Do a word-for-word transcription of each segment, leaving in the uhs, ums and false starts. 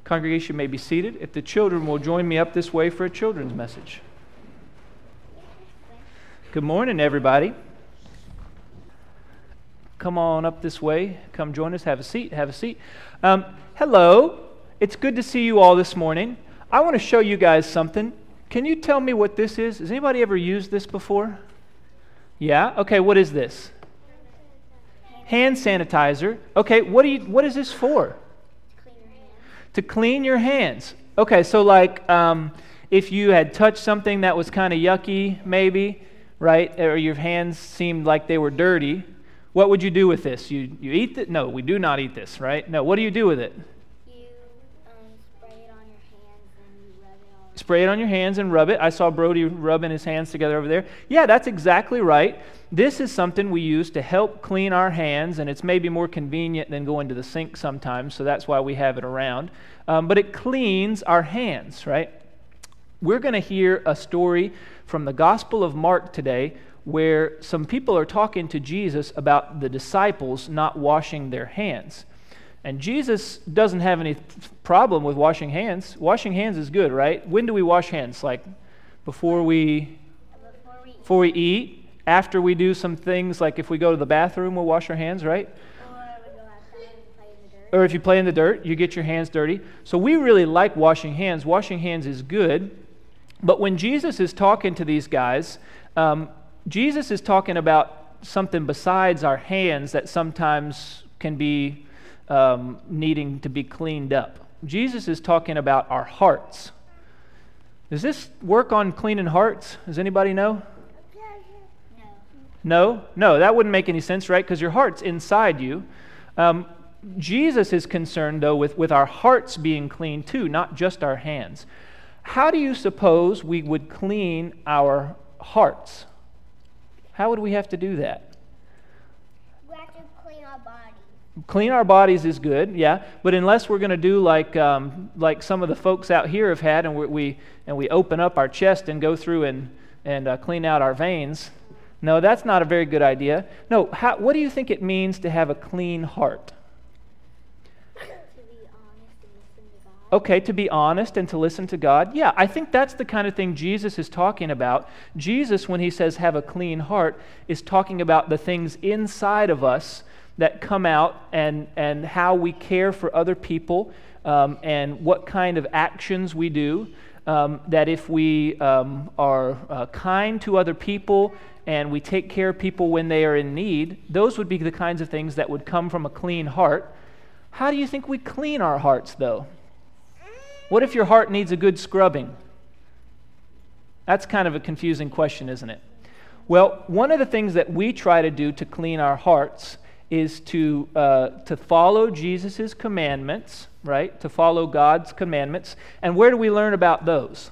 Congregation may be seated. If the children will join me up this way for a children's message. Good morning, everybody. Come on up this way. Come join us. Have a seat. Have a seat. Um, hello. It's good to see you all this morning. I want to show you guys something. Can you tell me what this is? Has anybody ever used this before? Yeah? Okay, what is this? Hand sanitizer. Okay, what do you? What is this for? To clean your hands. Okay, so like um, if you had touched something that was kind of yucky, maybe, right, or your hands seemed like they were dirty, what would you do with this? You you eat it? No, we do not eat this, right? No, what do you do with it? You um, spray it on your hands and you rub it all. Spray it on your hands and rub it. I saw Brody rubbing his hands together over there. Yeah, that's exactly right. This is something we use to help clean our hands, and it's maybe more convenient than going to the sink sometimes, so that's why we have it around. Um, but it cleans our hands, right? We're going to hear a story from the Gospel of Mark today where some people are talking to Jesus about the disciples not washing their hands. And Jesus doesn't have any problem with washing hands. Washing hands is good, right? When do we wash hands? Like before we Before we, before we eat? After we do some things, like if we go to the bathroom, we'll wash our hands, right? Or we go outside and play in the dirt. Or if you play in the dirt, you get your hands dirty. So we really like washing hands. Washing hands is good. But when Jesus is talking to these guys, um, Jesus is talking about something besides our hands that sometimes can be um, needing to be cleaned up. Jesus is talking about our hearts. Does this work on cleaning hearts? Does anybody know? No. No? No, that wouldn't make any sense, right? Because your heart's inside you. Um, Jesus is concerned, though, with, with our hearts being clean, too, not just our hands. How do you suppose we would clean our hearts? How would we have to do that? We have to clean our body. Clean our bodies is good, yeah, but unless we're going to do like um, like some of the folks out here have had, and we, we and we open up our chest and go through and, and uh, clean out our veins, no, that's not a very good idea. No, how, what do you think it means to have a clean heart? To be honest and listen to God. Okay, to be honest and to listen to God. Yeah, I think that's the kind of thing Jesus is talking about. Jesus, when he says have a clean heart, is talking about the things inside of us that come out and, and how we care for other people um, and what kind of actions we do. Um, that if we um, are uh, kind to other people and we take care of people when they are in need, those would be the kinds of things that would come from a clean heart. How do you think we clean our hearts, though? What if your heart needs a good scrubbing? That's kind of a confusing question, isn't it? Well, one of the things that we try to do to clean our hearts is to uh, to follow Jesus' commandments, right? To follow God's commandments. And where do we learn about those?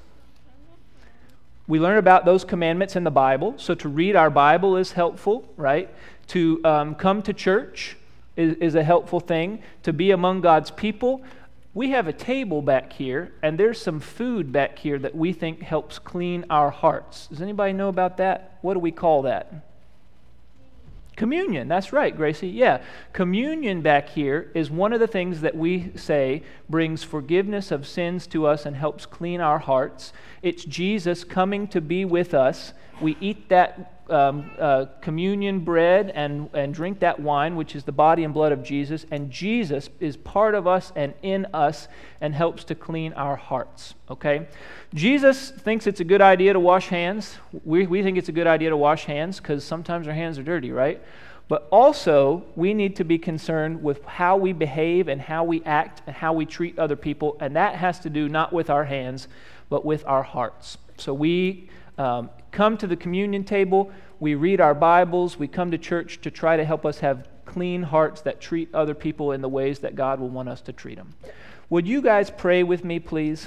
We learn about those commandments in the Bible. So to read our Bible is helpful, right? To um, come to church is, is a helpful thing. To be among God's people. We have a table back here, and there's some food back here that we think helps clean our hearts. Does anybody know about that? What do we call that? Communion, that's right, Gracie. Yeah, communion back here is one of the things that we say brings forgiveness of sins to us and helps clean our hearts. It's Jesus coming to be with us. We eat that um, uh, communion bread and, and drink that wine, which is the body and blood of Jesus, and Jesus is part of us and in us and helps to clean our hearts, okay? Jesus thinks it's a good idea to wash hands. We, we think it's a good idea to wash hands because sometimes our hands are dirty, right? But also, we need to be concerned with how we behave and how we act and how we treat other people, and that has to do not with our hands, but with our hearts. So we um, come to the communion table, we read our Bibles, we come to church to try to help us have clean hearts that treat other people in the ways that God will want us to treat them. Would you guys pray with me, please?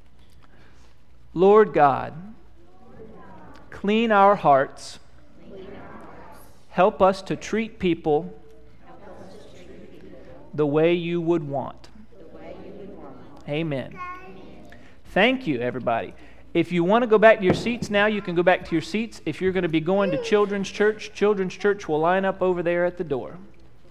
Lord God, clean our hearts. Help us to treat people the way you would want. Amen. Thank you, everybody. If you want to go back to your seats now, you can go back to your seats. If you're going to be going to children's church, children's church will line up over there at the door.